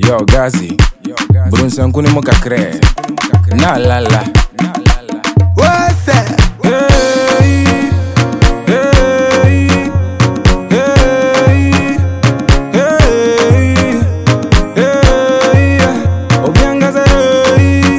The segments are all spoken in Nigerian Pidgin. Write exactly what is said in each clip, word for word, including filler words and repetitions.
Yo, Gazi. Brun Sankuni Mokakre. Na la la. What's that? Hey, hey, hey, hey, hey. Obianga say,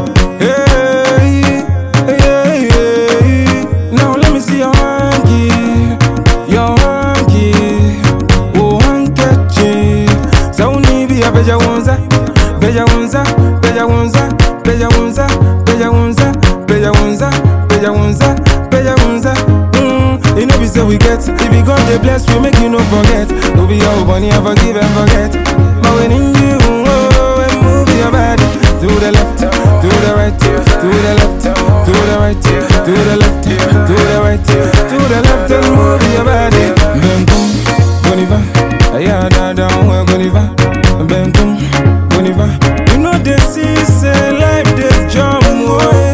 hey, hey, hey. Now let me see your hanky, your hanky, oh hanky. Sauni bi abeja wonza, beja wonza, beja wonza, beja wonza, beja wonza. Beja wunza, beja wunza, beja wunza. Mm, you know we say we get. If we God they bless, we make you no forget. No be your money, I forgive and forget. But when in you, oh, and move your body to the left, to the right, to the left, to the right, to the left, to the right, to the left, and move your body. Bam boom, boniva, aya da da, boniva, bam boom, boniva. You know they see say life this jump away.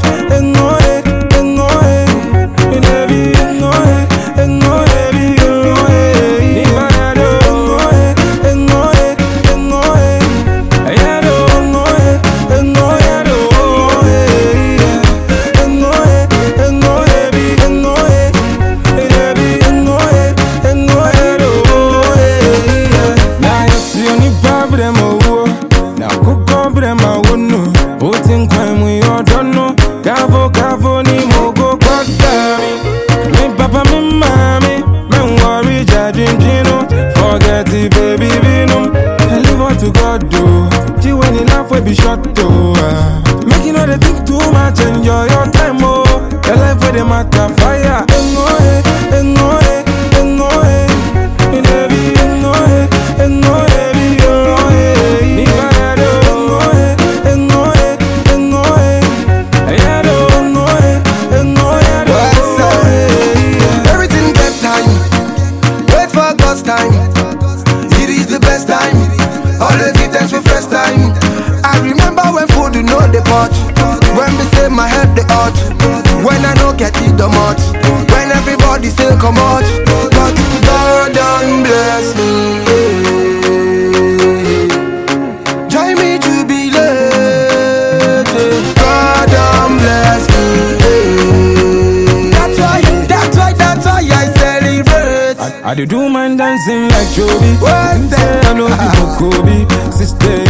Kavo kavo ni mogo kwa dami. Me papa me mami, me worry judging jino. Forget it baby binum. I leave what to God do. G when you laugh we be short though. Make you know they think too much, enjoy your time oh. Your life with the matter fire. Engo eh, engo eh, engo eh. Baby engo eh, engo eh, engo eh. Ni parado engo eh, engo eh, engo eh. Time. It is the best time. Always give thanks for first time. I remember when food do know the pot. When we say my head the hot. When I no get it the much. When everybody say come out. But God done bless me. Join me to be late. God done bless me. That's why, that's why, that's why I celebrate. I, I do do mine dancing like Joby. What's that? I know you Kobe. Sister,